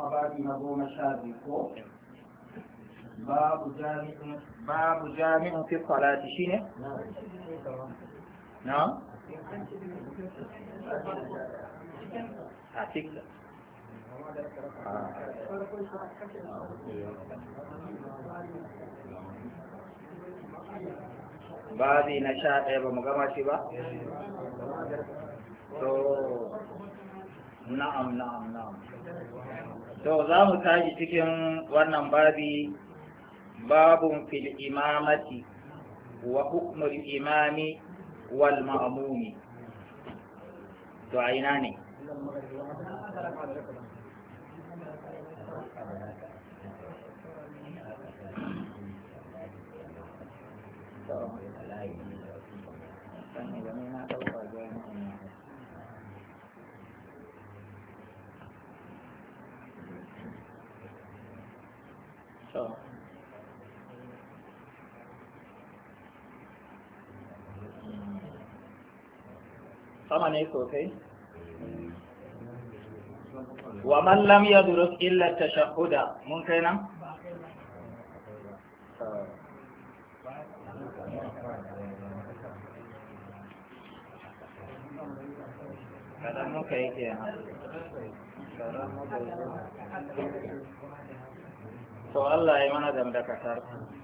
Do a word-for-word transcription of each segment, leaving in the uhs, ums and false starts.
kuma babi na goma sha biyu ko babu jami'in babu jami'in fi salati shine na a cikin babi na sha ɗaya ba mu gama shi ba to na'am na'am na'am to za mu tashi cikin wannan babi babun fil imamati wa hukmul imami wal ma'mumi to a ina ne sama ne sosai wa man lam yadrus illa tashahhuda mun kai nan kadan muka yi kenan to Allah ya mana da dakatar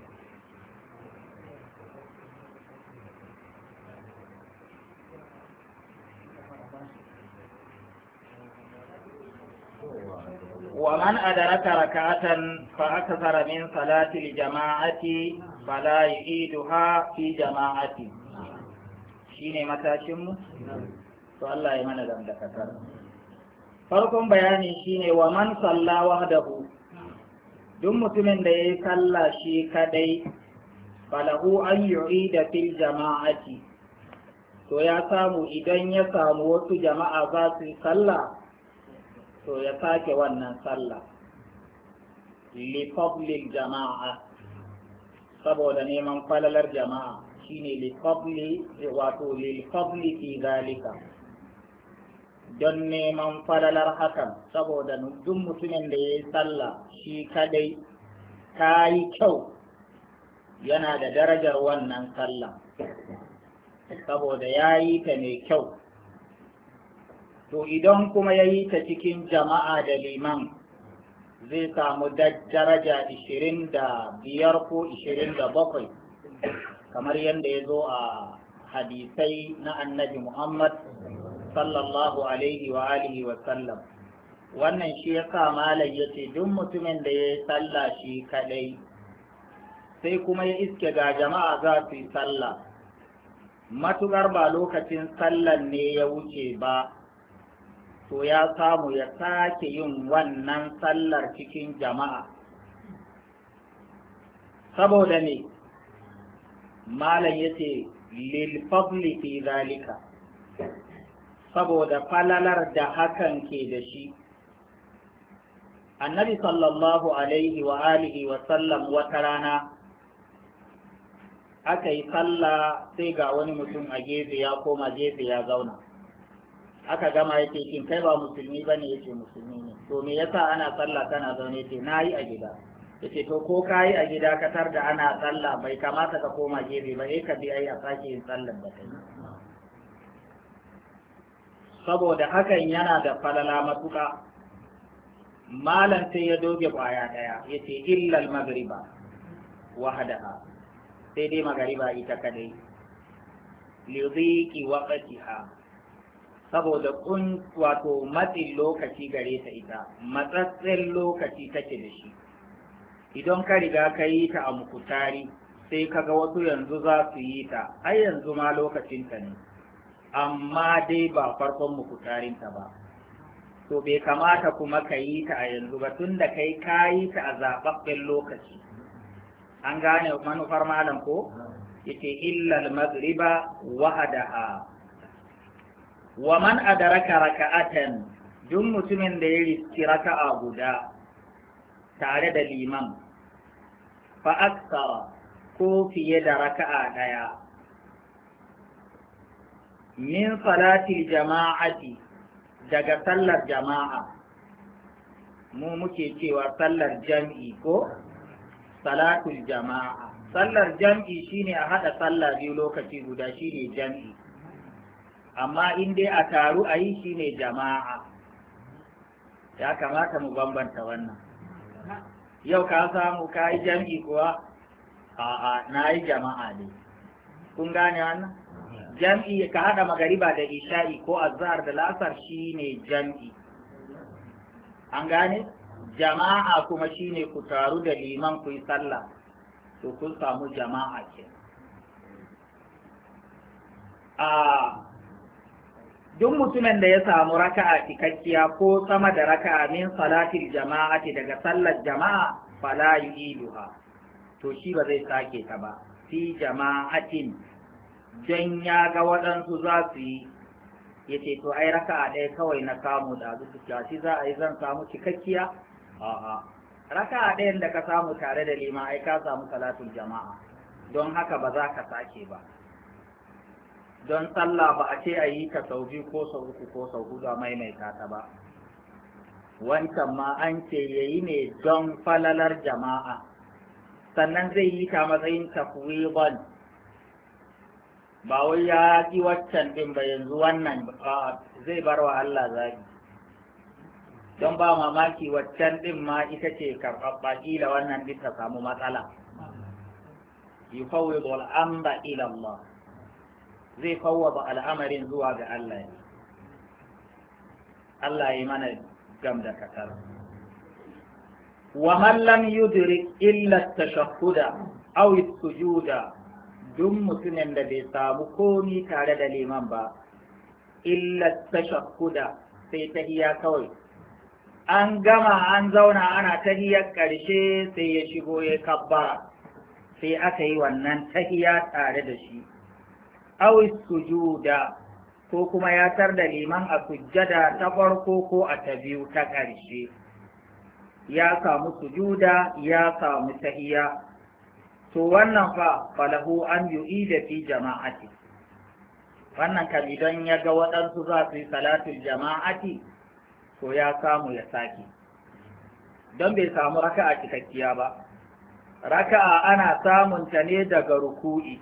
ومن أدرك ركعة فأكثر من صلاة الجماعة فلا يعيدها في جماعة شيني متى شمو فالله يمنى ذنب كثر farkon bayani shine wa man salla wahdahu duk mutumin da yayi sallah shi kadai falahu an yu'ida fil jama'ati to ya samu idan ya samu wasu jama'a za su yi sallah to ya sake wannan sallah li fadlil jama'a saboda neman falalar jama'a shine li fadli wato lil fadli fi zalika don neman falalar hakan saboda duk mutumin da ya yi sallah shi kadai ta yi kyau yana da darajar wannan sallah saboda ya yi ta mai kyau to idan kuma ya yi ta cikin jama'a da liman zai samu daraja ishirin da biyar ko ishirin da bakwai kamar yadda ya zo a hadisai na annabi Muhammad sallallahu alaihi wa alihi wa sallam wannan shi ya sa malai ya ce duk mutumin da ya yi sallah shi kadai sai kuma ya iske ga jama'a za su yi sallah matuƙar ba lokacin sallan ne ya wuce ba to ya samu ya sake yin wannan sallar cikin jama'a saboda ne malam yace lil fadli fi zalika saboda falalar da hakan ke da shi annabi sallallahu alaihi wa alihi wa sallam wata rana aka yi sallah sai ga wani mutum a gefe ya koma gefe ya zauna aka gama yake shin kai ba musulmi bane yake musulmi ne to me yasa ana sallah kana zaune yace nayi a gida yace to ko kai a gida ka tar da ana sallah bai kamata ka koma gefe ba eh ka bi ai a sake yin sallar da kai saboda hakan yana da falala matuka malam sai ya doge kwaya daya yace illal magriba wahdaha sai dai magariba ita kadai lidhiqi waqtiha saboda kun wato matsin lokaci gare ta ita matsatsen lokaci take da shi idan ka riga ka yi ta a mukutari sai kaga wasu yanzu za su yi ta ai yanzu ma lokacinta ne amma dai ba farkon mukutarinta ba to bai kamata kuma ka yi ta a yanzu ba tun da kai ka yi ta a zaɓaɓɓen lokaci an gane manufar malam ko yace illal magriba wahadaha wa man adaraka raka'atan duk mutumin da ya riski raka'a guda tare da liman fa aksara ko fiye da raka'a daya min salati jama'ati daga sallar jama'a mu muke cewa sallar jam'i ko salatul jama'a. Sallar jam'i shine a haɗa sallah biyu lokaci guda shine jam'i, amma in dai a taru a yi shine jama'a. Ya kamata mu bambanta wannan. Yau ka samu ka yi jam'i kuwa? A'a, na yi jama'a ne. Kun gane wannan? Jam'i ka haɗa magariba da isha'i ko azhar da lasar shine jam'i. An gane? Jama'a kuma shine ku taru da liman ku yi sallah, to kun samu jama'a ke. A duk mutumin da ya samu raka'a cikakkiya ko sama da raka'a min salatil jama'ati daga sallar jama'a fala yu'iduha, to shi ba zai sake ta ba fi jama'atin, don ya ga waɗansu za su yi ya ce to ai raka'a ɗaya kawai na samu da su shi za a yi zan samu cikakkiya. A'a, raka'a ɗayan da ka samu tare da lima ai ka samu salatul jama'a, don haka ba za ka sake ba. Don sallah ba a ce a yi ta sau biyu ko sau uku ko sau hudu a maimaita ta ba. Wancan ma an ce ya yi ne don falalar jama'a, sannan zai yi ta matsayin tafwiban, ba wai ya ƙi waccan ɗin ba yanzu wannan zai bar wa Allah zaɓi. Don ba mamaki waccan ɗin ma ita ce karɓaɓɓa, ƙila wannan ɗin ta samu matsala. Yufawwidu al-amra ila Allah, zai fawwaba al'amarin zuwa ga Allah. Allah yi mana gam da katar. Wa man lam yudrik illa at-tashahhuda aw as-sujuda, duk mutumin da bai samu komi tare da liman ba illa at-tashahhuda, sai tahiyya kawai. An gama an zauna ana tahiyyar ƙarshe sai ya shigo ya kabbara, sai aka yi wannan tahiyya tare da shi. Aw as-sujuda, ko kuma ya tar da liman a sujjada ta farko ko a ta biyu ta ƙarshe, ya samu sujuda ya samu tahiyya, to wannan fa falahu an yu'ida fi jama'ati. Wannan kan idan ya ga waɗansu za su yi salatul jama'ati to ya samu ya sake, don bai samu raka'a cikakkiya ba. Raka'a ana samun ta ne daga ruku'i,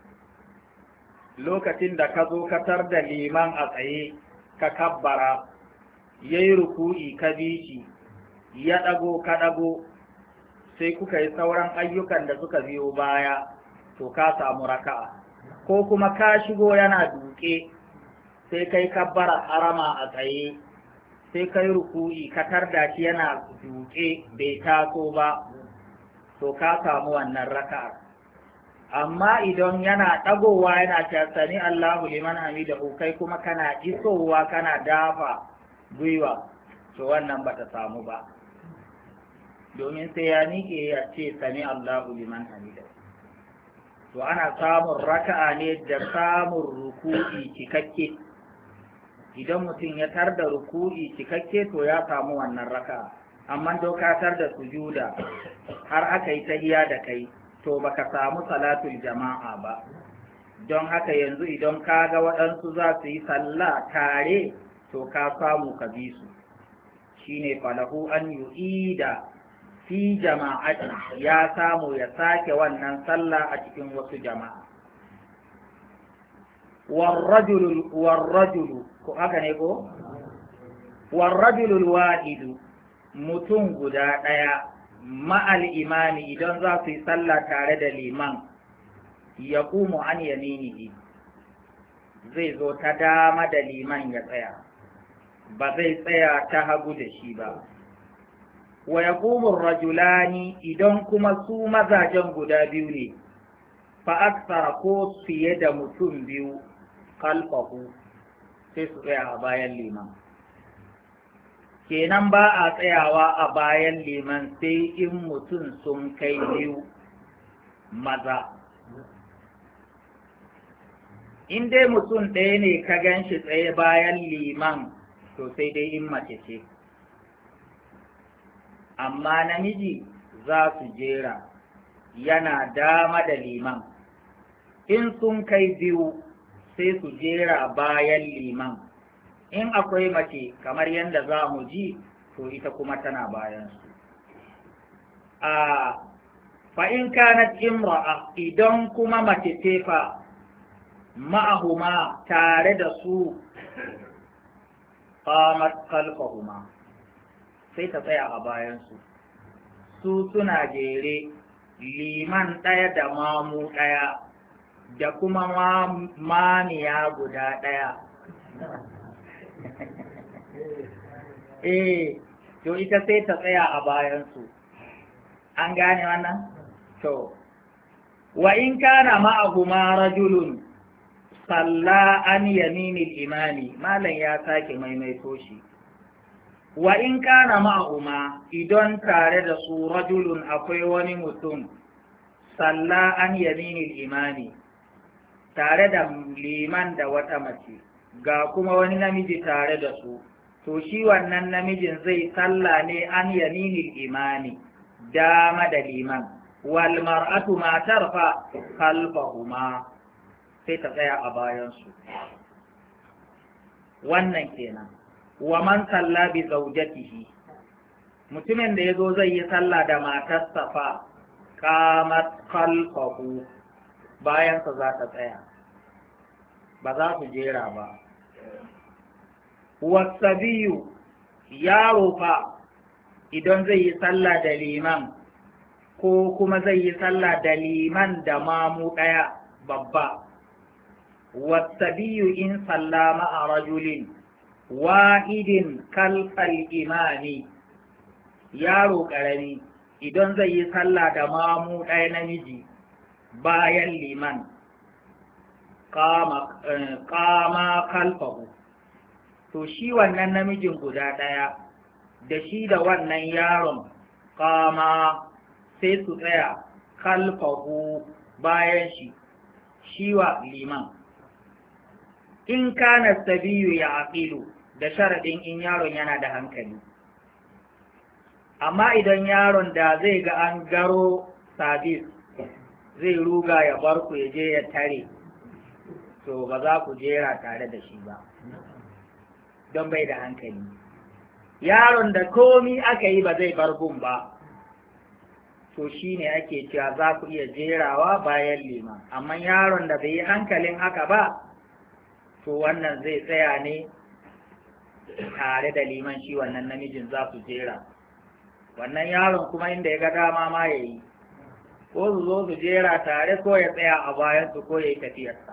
lokacin da ka zo ka tar da liman a tsaye ka kabbara, ya yi ruku'i ka bi shi, ya ɗago ka ɗago, sai kuka yi sauran ayyukan da suka biyo baya, to ka samu raka'a. Ko kuma ka shigo yana duke, sai kai kabbara harama a tsaye, sai kai ruku'i ka tar da shi yana duke bai taso ba, to ka samu wannan raka'ar. Amma idan yana ɗagowa yana ta sami Allahu liman hamidahu, kai kuma kana isowa kana dafa gwiwa, to wannan bata samu ba, domin sai ya miƙe ya ce sami Allahu liman hamidahu. To ana samun raka'a ne da samun ruku'i cikakke. Idan mutum ya tar da ruku'i cikakke to ya samu wannan raka'a, amma dokatar da sujuda har aka yi tahiya da kai, to baka samu salatul jama'a ba. Don haka yanzu idan ka ga waɗansu za su yi sallah tare, to ka samu ka bi su. Shine falahu an yu'ida fi jama'ati, ya samu ya sake wannan sallah a cikin wasu jama'a. Warrajulu warrajulu ko haka ne ko? Warrajulul wahidu, mutum guda ɗaya ma'al imami idan za su yi sallah tare da liman, ya ƙumu an yaminihi, zai zo ta dama da liman ya tsaya, ba zai tsaya ta hagu da shi ba. Wa ya rajulani, idan kuma su mazajen guda biyu ne, fa aksara ko fiye da mutum biyu, kalfahu, sai su tsaya a bayan liman. Kenan ba a tsayawa a bayan liman sai in mutum sun kai biyu maza. In dai mutum ɗaya ne ka gan shi tsaye bayan liman, to sai dai in mace ce. Amma namiji za su jera, yana dama da liman. In sun kai biyu sai su jera bayan liman. In akwai mace kamar yadda za mu ji, to ita kuma tana bayansu. A fa'in kanat imra'a idan kuma mace tefa ma'ahuma tare da su qamat khalfahuma sai ta tsaya a bayansu, su suna jere liman ɗaya da mamu ɗaya da kuma maniya guda ɗaya. eh to ita sai ta tsaya a bayansu, an gane wannan? to wa in kana ma'ahuma rajulun salla an yaminil imani, malam ya sake maimaito shi. wa in kana ma'ahuma idan tare da su rajulun akwai wani mutum salla an yaminil imani, tare da liman da wata mace ga kuma wani namiji tare da su, to shi wannan namijin zai salla ne an yaminil imani, dama da liman, wal mar'atu matar fa khalfahuma sai ta tsaya a bayansu. wannan kenan. wa man salla bi zawjatihi, mutumin da yazo zai yi sallah da matarsa fa qamat khalfahu, bayan sa za ta tsaya, ba za su jera ba. wasabiyu, yaro fa idan zai yi sallah da liman ko kuma zai yi sallah da liman da mamu ɗaya babba, wasabiyu in salla ma'a rajulin wahidin kalfal imani, yaro ƙarami idan zai yi sallah da mamu ɗaya namiji bayan liman kama kalfahu, to shi wannan namijin guda ɗaya da shi da wannan yaron kama sai su tsaya kalfahu bayan shi, shi wa liman. in kana sabiyu ya aqilu, da sharaɗin in yaron yana da hankali. amma idan yaron da zai ga an garo sabis zai ruga ya bar ku ya je ya tare, to ba za ku jera tare da shi ba don bai da hankali. yaron da komi aka yi ba zai bar gun ba, to shi ne ake cewa za ku iya jerawa bayan liman. amma yaron da bai yi hankalin haka ba, to wannan zai tsaya ne tare da liman, shi wannan namijin za su jera. wannan yaron kuma inda ya ga dama ma ya yi, ko su zo su jera tare ko ya tsaya a bayansu ko ya yi tafiyarsa.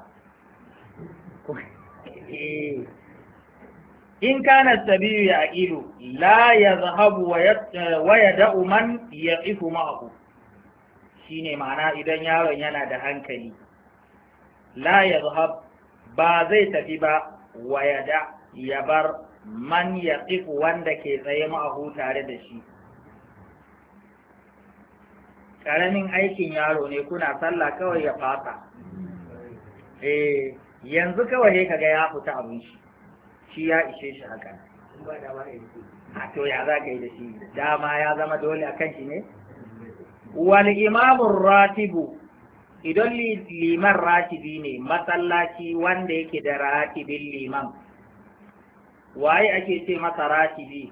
in kana sabiyu ya aqilu la yazhabu wa yada'u man yaqifu ma'ahu, shine ma'ana idan yaron yana da hankali, la yazhab ba zai tafi ba, wa yada ya bar man yaqifu wanda ke tsaye ma'ahu tare da shi. karamin aikin yaro ne, kuna sallah kawai ya fasa, eh yanzu kawai kaga ya fita abin shi, shi ya ishe shi haka. a to ya za ka yi da shi, dama ya zama dole a kan shi ne. wal imamun ratibu, idan liman ratibi ne, masallaci wanda yake da ratibin liman, waye ake ce masa ratibi?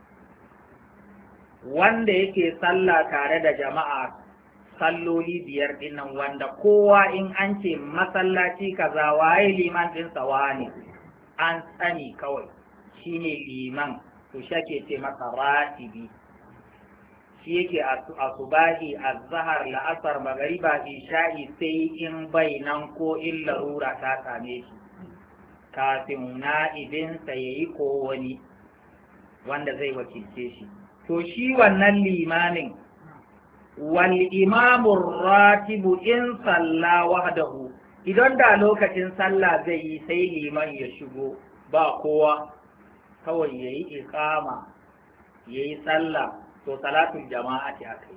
wanda yake sallah tare da jama'a salloli biyar dinnan, wanda kowa in an ce masallaci kaza waye liman din sawa ne, an sani kawai shine liman, to shi ake ce masa ratibi. shi yake asubahi, azhar, la'asar, magariba, isha'i, sai in bai nan ko in larura ta same shi, kafin na'ibinsa ya yi ko wani wanda zai wakilce shi. to shi wannan limanin, wal imamun ratibu in salla wahdahu, idan da lokacin sallah zai yi sai liman ya shigo ba kowa, kawai ya yi iqama ya yi sallah, to salatul jama'a ce aka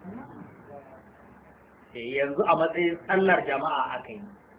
yi, yanzu a matsayin sallar jama'a aka yi.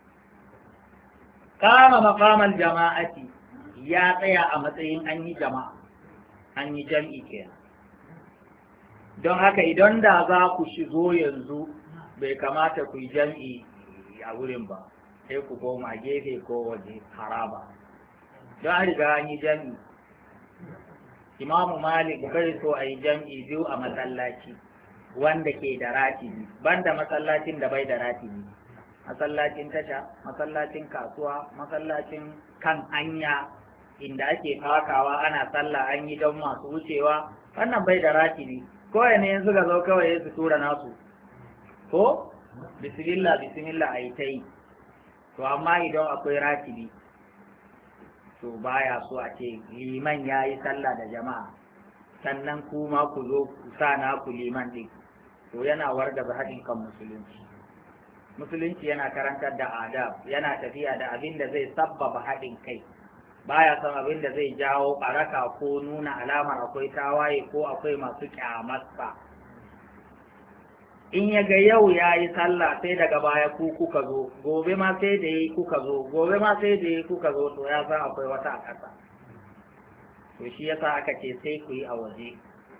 kama maqamal jama'ati, ya tsaya a matsayin an yi jama'a, an yi jam'i kenan. don haka idan da za ku shigo yanzu bai kamata ku yi jam'i a wurin ba, sai ku koma gefe ko waje haraba, don an riga an yi jam'i. imamu malik bai so a yi jam'i biyu a masallaci wanda ke da ratibi banda masallacin da bai da ratibi, masallacin tasha, masallacin kasuwa, masallacin kan hanya inda ake fakawa ana sallah an yi don masu wucewa, wannan bai da ratibi. Kawai ne suka zo kawai su tura nasu ko bismillah bismillah a yi ta yi. To amma idan akwai ratibi to baya so a ce liman ya yi sallah da jama'a sannan kuma ku zo ku sa na ku liman ɗin, to yana wargaza haɗin kan musulunci. Musulunci yana karantar da adab, yana tafiya da abin da zai sabbaba haɗin kai, baya son abin da zai jawo ɓaraka ko nuna alamar akwai tawaye ko akwai masu ƙyamarsa. In ya ga yau ya yi sallah sai daga baya ku kuka zo, gobe ma sai da yi kuka zo, gobe ma sai da yi kuka zo, to ya san akwai wata a ƙasa. To shi yasa aka ce sai ku yi a waje.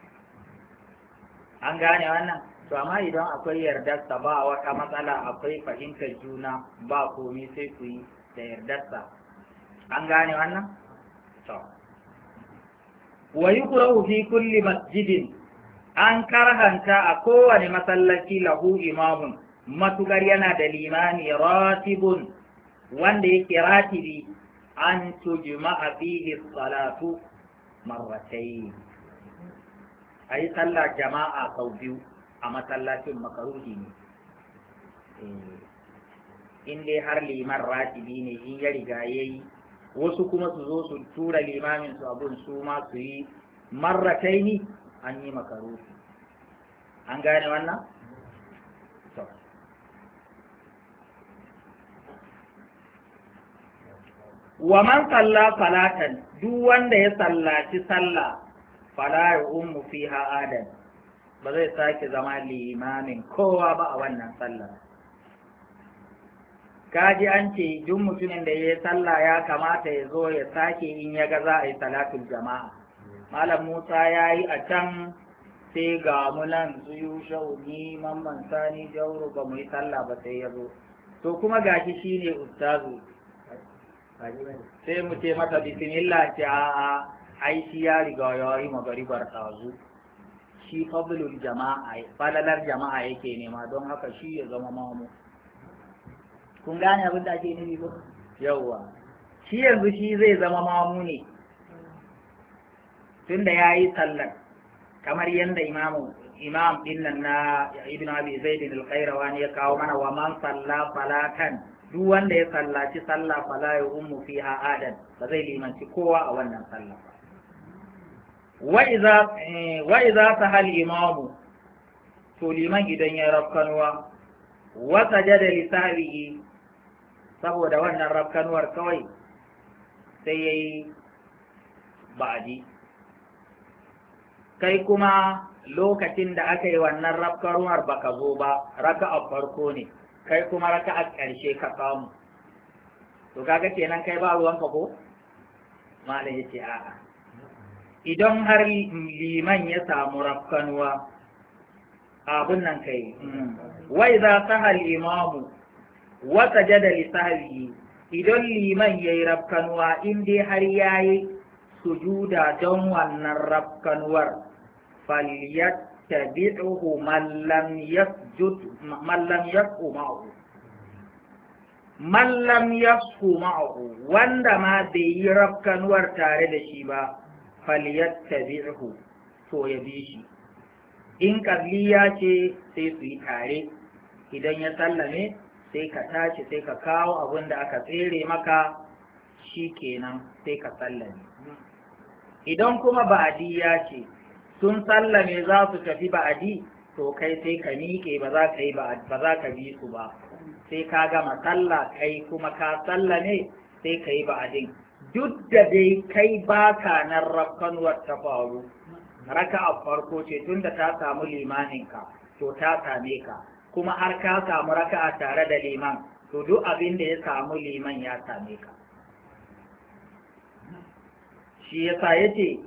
An gane wannan? To amma idan akwai yardarsa ba wata matsala, akwai fahimtar juna ba komi sai ku yi da yardarsa. An gane wannan? To. Wa yukrahu fi kulli masjidin, an karhanta a kowane masallaci lahu imamun, matukar yana da limani ratibun wanda yake ratibi, an tujma'a fihi salatu marratayn, ayi sallar jama'a sau biyu a masallacin makaruhi ne. In dai har liman ratibi ne, in ya riga yayi, wasu kuma su zo su tura limamin su abun su ma su yi marrataini, an yi makaruhi. An gane wannan? Wa man salla salatan, duk wanda ya sallaci sallah, fala ya ummu fiha adan, ba zai sake zama limamin kowa ba a wannan sallar. Kaji an ce duk mutumin da ya yi sallah ya kamata ya zo ya sake in ya ga za a yi salatul jama'a. Malam Musa ya yi a can, sai ga mu nan zuyu shauni mamman sani jauro ba mu yi sallah ba sai ya zo. To kuma gashi shi ne ustazu, sai mu ce masa bismillah, ce a'a ai shi ya riga ya yi magaribar tazu, shi fadlul jama'a, falalar jama'a yake nema, don haka shi ya zama mamu. Kun gane abin da ake nufi ba? Yawwa, shi yanzu shi zai zama mamu ne tunda ya yi sallar, kamar yadda imamu imam din nan na ibn abi zaid al-qayrawani ya kawo mana, wa man salla falatan, duk wanda ya sallaci sallah fala ya ummu fiha adan, ba zai limanci kowa a wannan sallah ba. wa idza wa idza sahal imamu, to liman idan ya rafkanwa, wa sajada li sahbihi, saboda wannan rafkanwar kawai sai yayi ba'di, kai kuma lokacin da aka yi wannan rafkanuwar baka zo ba, raka'a farko ne, kai kuma raka'a ƙarshe ka samu, to kaga kenan kai ba ruwanka ko? Malam yace a'a, idan har liman ya samu rafkanuwa abun nan kai, wa idza sahal imamu wa sajada li sahbihi, idan liman yayi rafkanuwa in dai har yayi sujuda don wannan rafkanuwar, falyattabi'uhu man lam yasjud man lam yasqu ma'ahu, man lam yasqu ma'ahu, wanda ma bai yi rafkanuwar tare da shi ba, falyattabi'uhu, to ya bi shi. In qabliya ce sai su yi tare, idan ya sallame sai ka tashi sai ka kawo abin da aka tsere maka, shi kenan sai ka sallame. Idan kuma ba'adiyya ce, sun sallame za su tafi ba'adi, to kai sai ka miƙe, ba za ka yi ba za ka bi su ba, sai ka gama sallah kai kuma ka sallame sai ka yi ba'adin, duk da dai kai baka nan rafkanuwar ta faru, raka'a farko ce tunda ta samu limaninka, to ta same ka, kuma har ka samu raka'a tare da liman, to duk abin da ya samu liman ya same ka. Shi yasa yace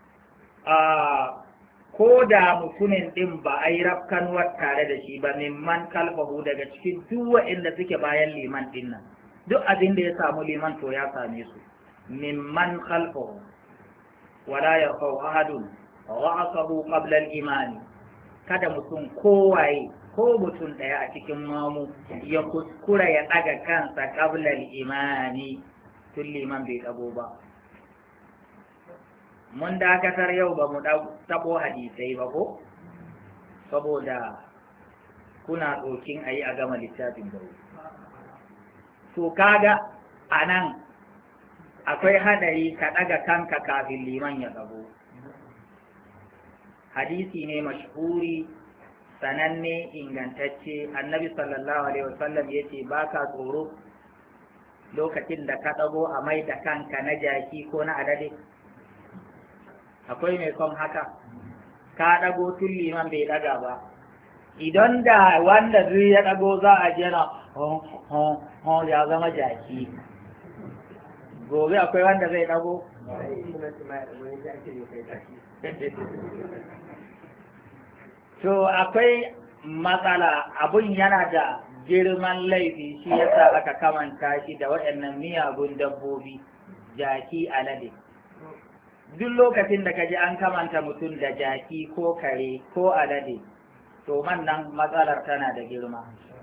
a ko da mutumin din ba a yi rafkanuwar tare da shi ba, mimman kalfahu, daga cikin duk waɗanda suke bayan liman din nan, duk abin da ya samu liman to ya same su, mimman kalfahu. wala yarfa'u ahadun ra'sahu qabla al-imani, kada mutum kowaye ko mutum ɗaya a cikin mamu ya kuskura ya ɗaga kansa qabla al-imani tun liman bai ɗago ba. Mun dakatar yau ba mu taɓo hadisai ba ko, saboda kuna ɗokin a yi a gama littafin da to kaga a nan akwai hadari ka ɗaga kanka kafin liman ya ɗago. Hadisi ne mashhuri sananne ingantacce, annabi sallallahu alaihi wasallam ya ce ba ka tsoro lokacin da ka ɗago a mai da kanka na jaki ko na alade? Akwai mai son haka? Ka ɗago tun liman bai ɗaga ba. Idan da wanda zai ya ɗago za a jena ya zama jaki, gobe akwai wanda zai ɗago? To akwai matsala, abun yana da girman laifi, shi yasa aka kamanta shi da waɗannan miyagun dabbobi, jaki, alade. Duk lokacin da kaji an kamanta mutum da jaki ko kare ko alade, to man nan matsalar tana da girma.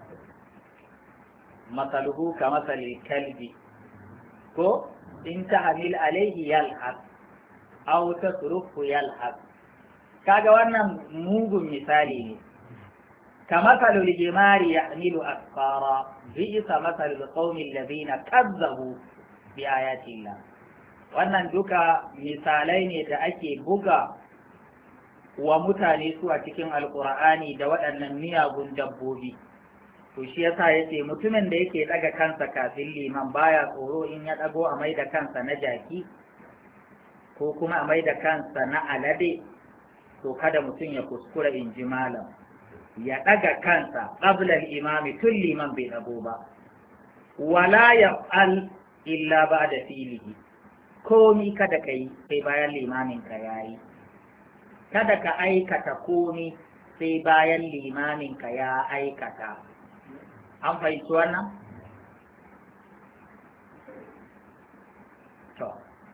Masaluhu ka masalil kalbi, ko in ta hamil alaihi yalhaq aw tasrufu yalhaq. Kaga wannan mugun misali ne. Ka masalul jimari yahmilu asfara, bi'sa masalul qaumil ladina kazzabu bi ayati Allah. Wannan duka misalai ne da ake buga wa mutane su a cikin alkur'ani da waɗannan miyagun dabbobi. To shi yasa yace mutumin da yake daga kansa kafin liman baya tsoro in ya dago a mai da kansa na jaki ko kuma a mai da kansa na alade, to kada mutum ya kuskura in ji malam ya daga kansa qabla al-imami tun liman bai dago ba. Wala yaf'al illa ba'da fi'lihi, komi kada kai sai bayan limamin ka yayi. Kada ka aikata komi sai bayan limaminka ya aikata. An fahimci wannan? To.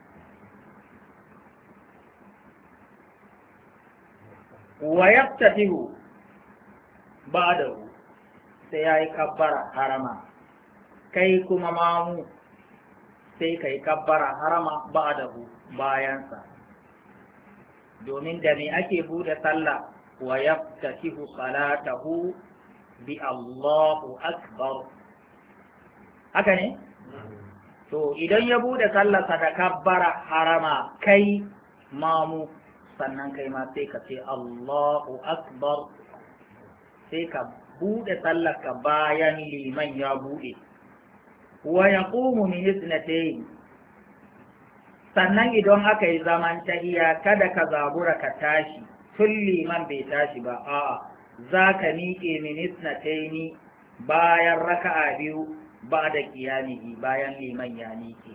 Wa yaftatihu ba'dahu, sai yayi kabbara harama. Kai kuma mamu sai kai kabbara harama ba'dahu, bayansa. Domin da me ake bude sallah? Wa yaftatihu salatahu bi Allahu akbar, haka ne? To idan ya bude sallarsa da kabbara harama, kai mamu sannan kai ma sai ka ce Allahu akbar, sai ka bude sallarka bayan liman ya bude. Wa yaqumu min ithnatayn, sannan idan aka yi zaman tahiya kada ka zabura ka tashi tun liman bai tashi ba, a'a za ka miƙe minisna taini bayan raka'a biyu ba da kiyamihi, bayan liman ya miƙe.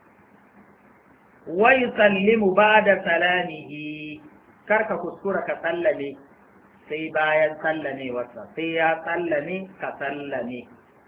Wai sallimu ba da salamihi, karka kuskura ka sallame sai bayan sallamewarsa, sai ya sallame ka sallame.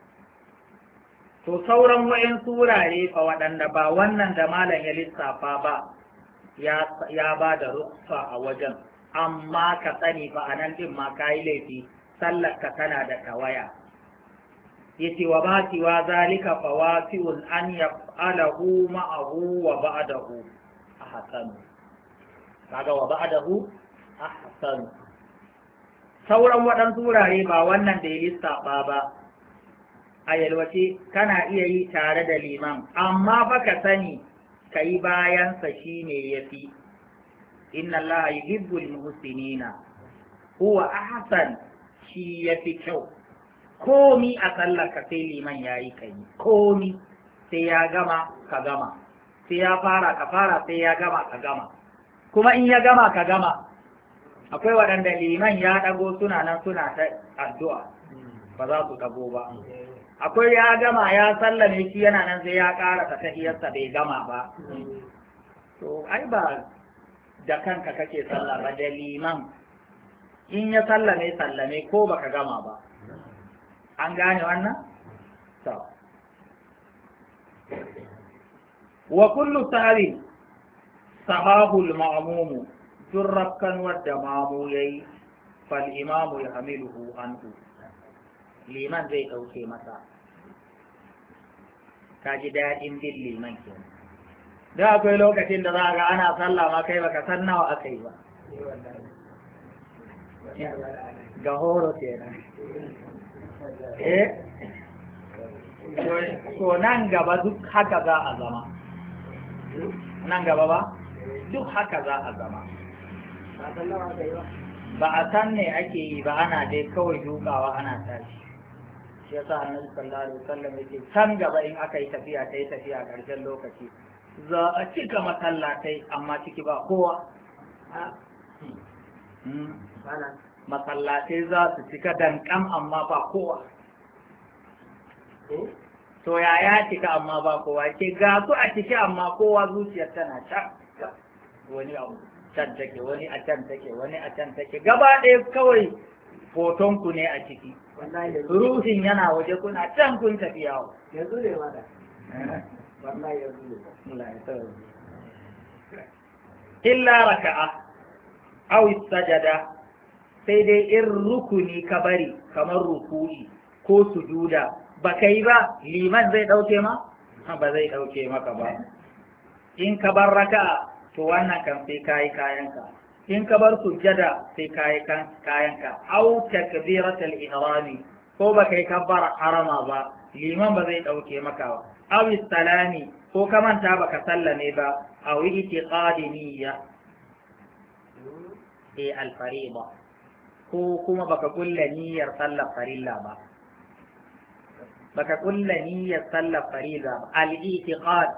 To sauran wa'in surare fa waɗanda ba wannan da malam ya lissafa ba, ya ba da ruksa a wajen, amma ka sani fa a nan ɗin ma ka yi laifi, sallarka tana da tawaya. Yace wa ba wa zalika fawasi'un an yaf'alahu ma'ahu wa ba'dahu ahsan. Kaga wa ba'dahu ahsan. Sauran waɗansu wurare ba wannan da ya lissafa ba, a yalwace kana iya yi tare da liman, amma fa ka sani ka yi bayansa shi ne ya fi. Inna Allah yuhibbul muhsinina, huwa ahsan, shi ya fi kyau. Komi a sallar ka sai liman ya yi kai, komi sai ya gama ka gama, sai ya fara ka fara, sai ya gama ka gama, kuma in ya gama ka gama. Akwai waɗanda liman ya ɗago suna nan suna ta addu'a ba za su ɗago ba. Akwai ya gama ya sallame shi yana nan sai ya ƙara ta tahiyarsa bai gama ba. To ai ba da kanka kake sallah ba, da liman in ya sallame sallame ko baka gama ba. An gane wannan? To. Wa kullu sahwi sahahul ma'mumu turrakan wadda mamu yayi fal imamu yahmiluhu anhu liman zai dauke masa kaji daɗin bin liman kenan da akwai lokacin da za ga ana sallah ma kai baka san nawa aka yi ba ga horo kenan eh to nan gaba duk haka za a zama nan gaba ba duk haka za a zama ba a san ne ake yi ba ana dai kawai dukawa ana tashi shi yasa annabi sallallahu alaihi wasallam yake can gaba in aka yi tafiya ta yi tafiya ƙarshen lokaci za a cika masallatai amma ciki ba kowa masallatai za su cika dankam amma ba kowa to ya ya cika amma ba kowa ke ga su a ciki amma kowa zuciyar tana can wani a can take wani a can take wani a can take gaba ɗaya kawai hoton ku ne a ciki ruhin yana waje kuna can kun tafi yawo yanzu ne ma da wallahi yanzu ne illa raka'a aw sajada sai dai in rukuni ka bari kamar ruku'i ko sujuda ba kai ba liman zai dauke ma ba zai dauke maka ba in ka bar raka'a to wannan kan sai kai kayanka in ka bar sujjada sai kai kan kayanka aw takbiratul ihrami ko ba kai kabbara harama ba liman ba zai dauke maka ba aw salami ko ka manta baka sallame ba aw itiqadi niyya eh al-fariida ko kuma baka kulla niyyar sallar farilla ba baka kulla niyyar sallar farilla ba al-i'tiqad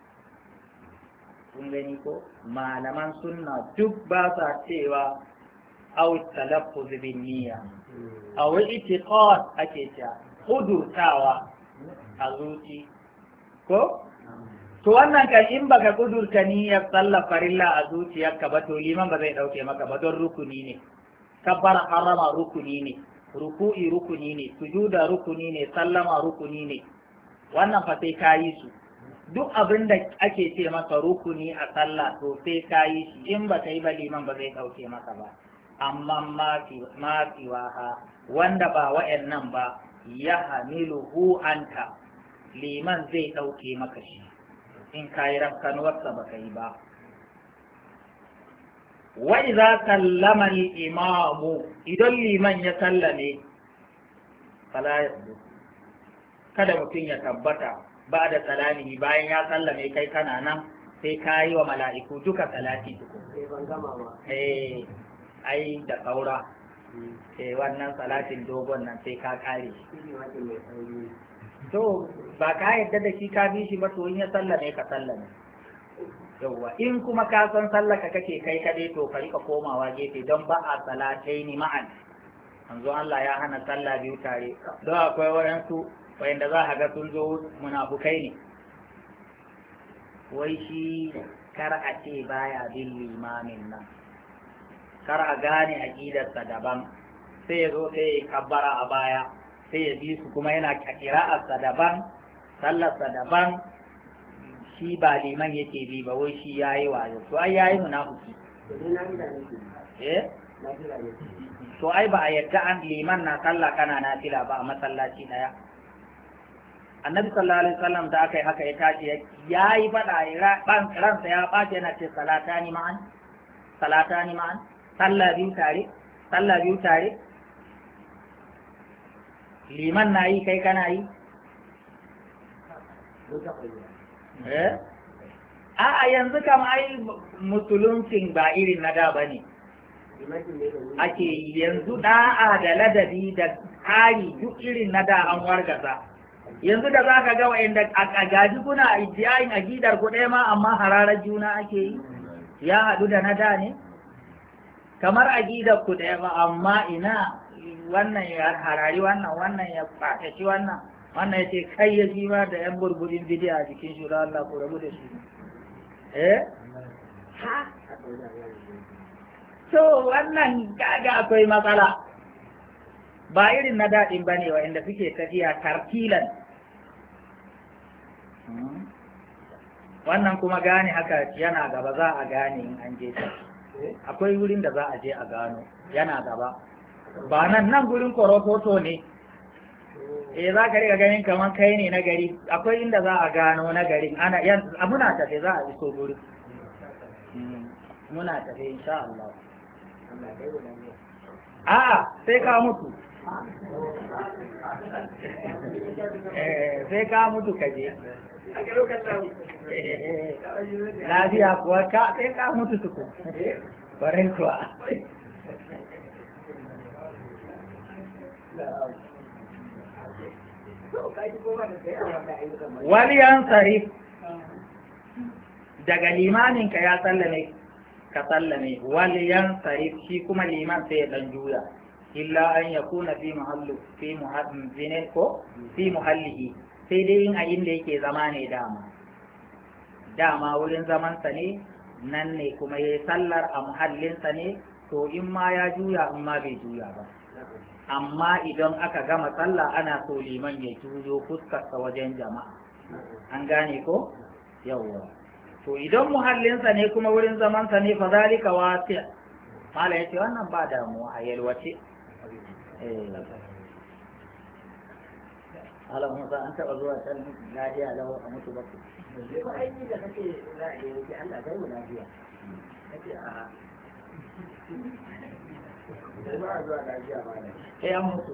kun gani ko malaman sunna duk ba sa cewa aw talaffuz bin niyya aw i'tiqad ake cewa hudurtawa a zuci ko to wannan kan in baka kudurta niyyar sallar farilla a zuciyarka ba to liman ba zai dauke maka ba don rukuni ne kabbara harama rukuni ne ruku'i rukuni ne sujuda rukuni ne sallama rukuni ne wannan fa sai kayi su duk abin da ake ce maka rukuni a sallah to sai kayi shi in ba kai ba liman ba zai dauke maka ba amma ma fi waha wanda ba wa'annan ba ya hamiluhu anka liman zai dauke maka shi in kayi rafkanuwarsa ba kai ba wa idza sallama al-imamu idan liman ya sallame fala yasdu kada mutum ya tabbata ba da salami bayan ya sallame kai kana nan sai kayi wa mala'iku duka salati duku eh ai da saura eh wannan salatin dogon nan sai ka kare to ba ka yadda da shi ka bi shi ba to in ya sallame ka sallame yawwa in kuma ka san sallaka kake kai kade to ka rika komawa gefe don ba a salatai ni ma'an manzo Allah ya hana sallah biyu tare don akwai wayansu wayanda za a ga sun zo munafukai ne wai shi kar a ce baya bin limamin nan kar a gane aqidarsa daban sai ya zo sai ya kabbara a baya sai ya bi su kuma yana kira'arsa daban sallarsa daban shi ba liman yake bi ba wai shi yayi wayo to ai yayi munafiki eh to ai ba a yadda an liman na sallah kana nafila ba a masallaci daya annabi sallallahu alaihi wasallam da aka yi haka ya tashi yayi fada ransa ya bace yana ce salatani ma'an salatani ma'an sallah biyu tare sallah biyu tare liman na yi kai kana yi eh a yanzu kam ai musuluncin ba irin na da bane ake yanzu da'a da ladabi da tsari duk irin na da an wargaza yanzu da zaka ga wa'anda a gaji kuna iddiyayin agidar ku ɗaya ma amma hararar juna ake yi ya haɗu da na da ne kamar agidar ku ɗaya ba amma ina wannan ya harari wannan wannan ya fatashi wannan wannan ya ce kai ya ji ma da yan burburin bidiya a jikin shi da Allah ku rabu da shi eh ha so wannan kaga akwai matsala ba irin na daɗin ba ne wa'inda suke tafiya tartilan wannan kuma gane haka yana gaba za a gane in an je ta akwai wurin da za a je a gano yana gaba ba nan nan gurin korototo ne eh za ka riga ganin kamar kai ne na gari akwai inda za a gano na garin ana yan muna tafe za a iso gurin muna tafe insha Allah a'a sai ka mutu eh sai ka mutu kaje lafiya kuwa ka sai ka mutu tuku barin kuwa waliyan sarif daga limaninka ya sallame ka sallame waliyan sarif shi kuma liman sai ya dan juya illa an yakuna fi mahallu fi muhaddin ko fi muhallihi sai dai in a inda yake zama ne dama dama wurin zamansa ne nan ne kuma ya sallar a muhallinsa ne to in ma ya juya in ma bai juya ba amma idan aka gama sallah ana so liman ya juyo fuskarsa wajen jama'a an gane ko yawwa to idan muhallinsa ne kuma wurin zamansa ne fa zalika wasi' mala yace wannan ba damuwa a yalwace eh ala musa an taba zuwa can lafiya lau a mutu baku ko aiki da kake za a yi Allah kai mu lafiya kace a ba zuwa lafiya ba ne eh an mutu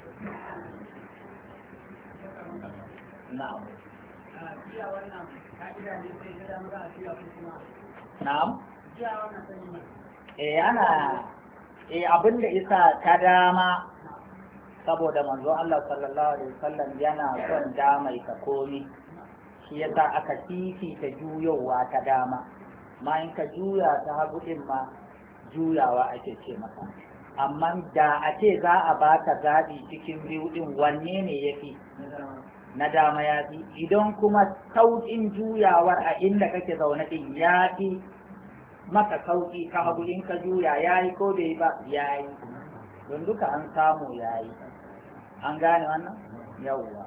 na'am jiya wannan ka'ida ne sai da mu ga jiya kuma na'am jiya wannan sai eh ana eh abinda isa ta dama saboda manzo Allah sallallahu alaihi wasallam yana son damai ka komi shi yasa aka fifita juyowa ta dama ma in ka juya ta hagu din ma juyawa ake ce maka amma da a ce za a baka zaɓi cikin biyu din wanne ne yafi na dama ya fi idan kuma sauƙin juyawar a inda kake zaune din ya fi maka sauƙi ka hagu in ka juya yayi ko bai ba yayi don duka an samu yayi an gane wannan yawwa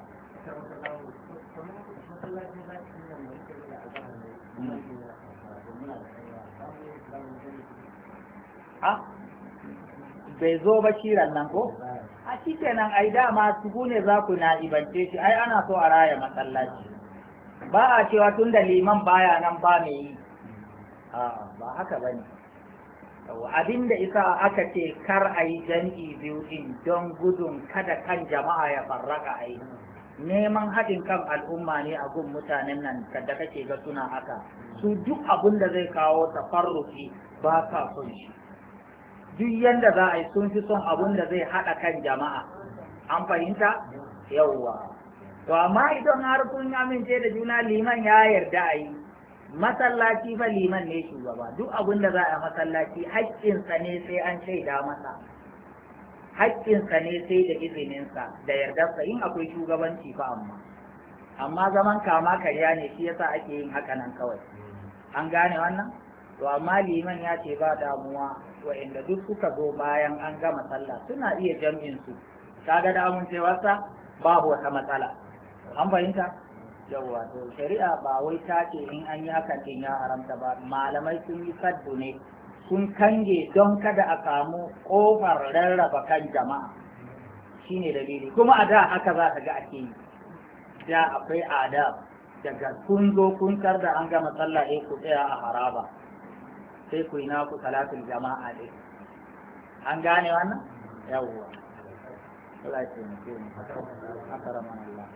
a bai zo ba shiran nan ko a shi kenan ai dama su ne za ku na ibance shi ai ana so a raya masallaci ba a cewa tun da liman baya nan ba mai yi a ba haka bane abin da isa aka ce kar a yi jam'i biyu din don gudun kada kan jama'a ya farraka a yi neman haɗin kan al'umma ne a gun mutanen nan da kake ga suna haka su duk abin da zai kawo tafarruki ba ka son shi duk yanda za a yi sun fi son abin da zai haɗa kan jama'a an fahimta yawwa to amma idan har kun amince da juna liman ya yarda a yi masallaci fa liman ne shugaba duk abin da za a masallaci haƙƙinsa ne sai an shaida masa haƙƙinsa ne sai da izininsa da yardarsa in akwai shugabanci fa amma amma zaman kama karya ne shi yasa ake yin haka nan kawai an gane wannan to amma liman ya ce ba damuwa wa'inda duk suka zo bayan an gama sallah suna iya jam'in su kaga da amincewarsa babu wata matsala an fahimta yawwa to shari'a ba wai ta ce in an yi hakan din ya haramta ba malamai sun yi saddu ne sun kange don kada a samu kofar rarraba kan jama'a shine dalili kuma a da haka za ka ga ake yi da akwai adab daga kun zo kun tar da an gama sallah eh ku tsaya a haraba sai ku yi naku salatul jama'a dai an gane wannan yawwa Allah ya taimake mu akraman Allah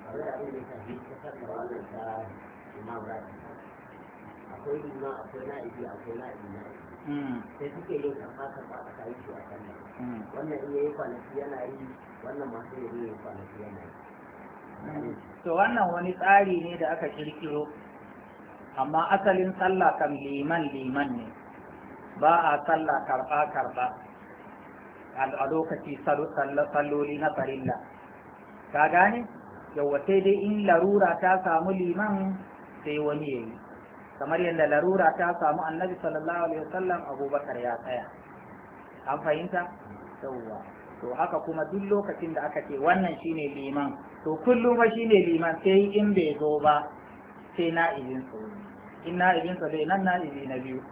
akwai lima akwai na'ibi akwai na'ibi sai suke yin karɓa karɓa a kayi shi a kan wannan in yayi kwanaki yana yi wannan masu yi yayi kwanaki yana yi to wannan wani tsari ne da aka kirkiro amma asalin sallah kan liman liman ne ba a sallah karɓa karɓa a lokaci salloli na farilla ka gane yawa sai dai in larura ta samu liman sai wani ya yi kamar yadda larura ta samu annabi sallallahu alaihi wasallam abubakar ya tsaya an fahimta yawa to haka kuma duk lokacin da aka ce wannan shine liman to kullum ba shine liman sai in bai zo ba sai na izin tsoro in na'ibinsa bai nan na'ibi na biyu.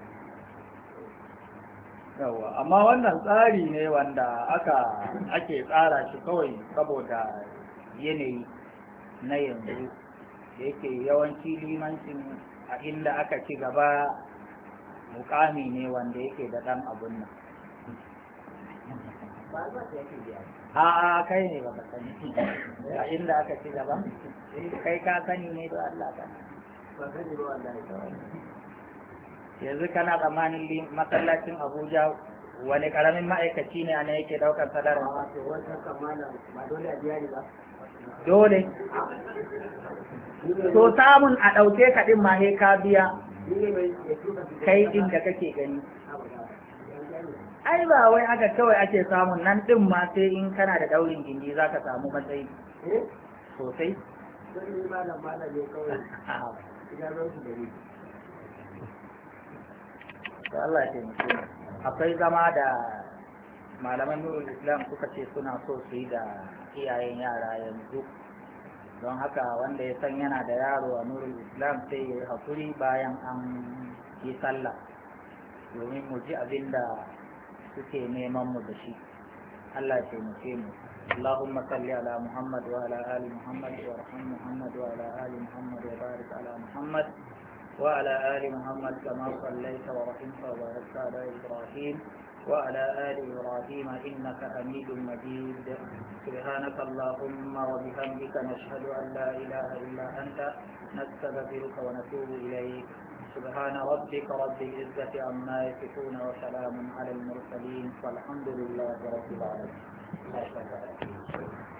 Yawa, amma wannan tsari ne wanda aka ake tsara shi kawai saboda yanayi na yanzu da yake yawanci limancin a inda aka ci gaba mukami ne wanda yake da ɗan abun nan. a a kai ne ba ka sani a inda aka ci gaba kai ka sani ne don Allah ka yanzu kana tsammanin masallacin Abuja wani karamin ma'aikaci ne ana yake daukar sadarwa dole to samun a ɗauke ka ɗin ma ka biya kai ɗin da kake gani ai ba wai aka kawai ake samun nan ɗin ma sai in kana da ɗaurin gindi za ka samu matsayi sosai da Allah ya taimake akwai zama da malaman nurul islam suka ce suna so su yi da iyayen yara yanzu don haka wanda ya san yana da yaro a nurul islam sai ya yi haƙuri bayan an yi sallah domin mu ji abin da suke neman mu da shi Allah ya taimake mu اللهم صل على محمد وعلى آل محمد وارحم محمد وعلى آل محمد وبارك على محمد وعلى آل محمد كما صليت ورحمت وباركت على إبراهيم وعلى آل إبراهيم إنك حميد مجيد سبحانك اللهم وبحمدك نشهد أن لا إله إلا أنت نستغفرك ونتوب إليك سبحان ربك رب العزة عما يصفون وسلام على المرسلين والحمد لله رب العالمين.